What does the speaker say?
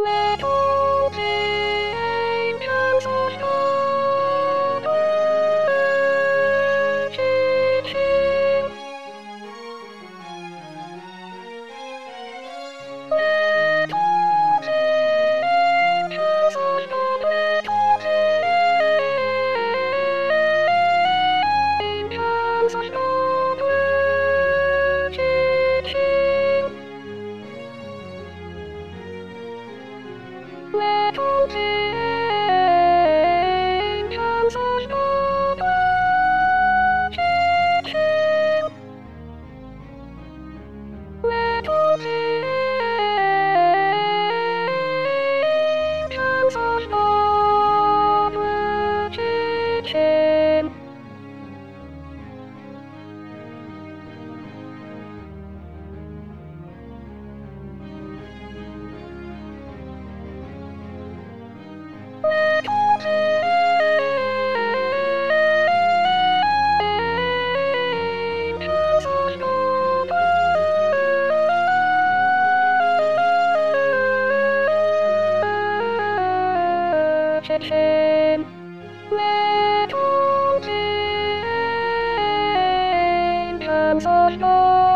Little angels of God teaching. Little angels of God, little angels of God teaching. Little angels of God teaching. Little angels of God teaching. Angels of God teaching. Little angels of God.